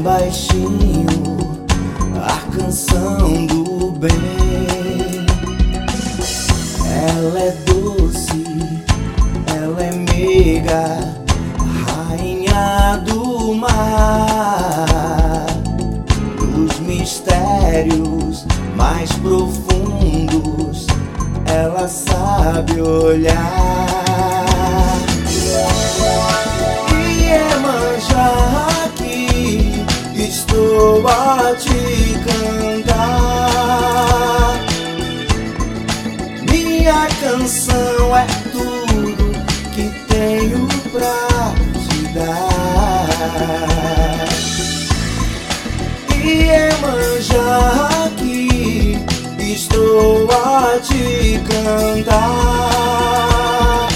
baixinho a canção do bem. Ela é doce, ela é meiga, rainha do mar. Dos mistérios mais profundos ela sabe olhar. Iemanjá, aqui estou a te cantar. Minha canção é tudo que tenho pra te dar. Iemanjá, aqui estou a te cantar.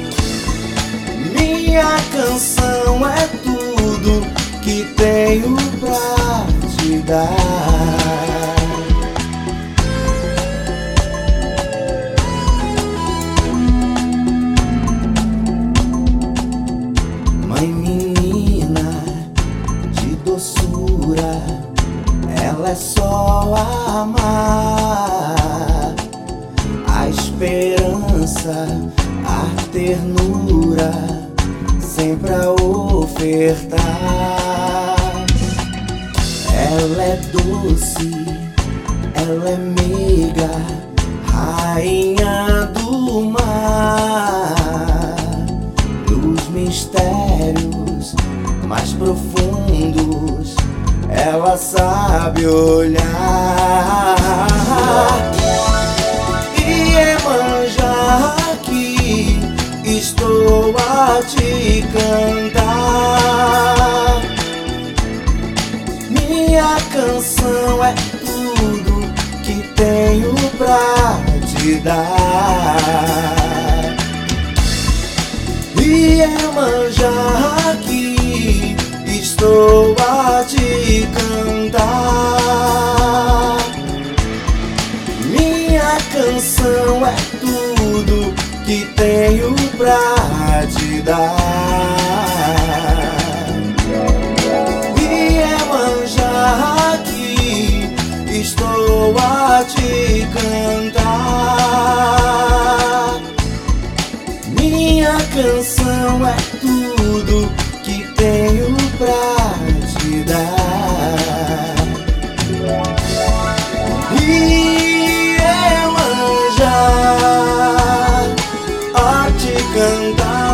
Minha canção é tudo que tenho pra te dar. Mãe menina de doçura, ela é só amar. A esperança, a ternura, sempre a ofertar. Ela é doce, ela é meiga, rainha do mar. Dos mistérios mais profundos ela sabe olhar. Iemanjá, aqui estou a te cantar. Minha canção é tudo que tenho pra te dar. Iemanjá, aqui estou a te cantar. Minha canção é tudo que tenho pra te dar. Iemanjá, aqui estou a te cantar. Minha canção é tudo que tenho pra te dar. Iemanjá, a te cantar.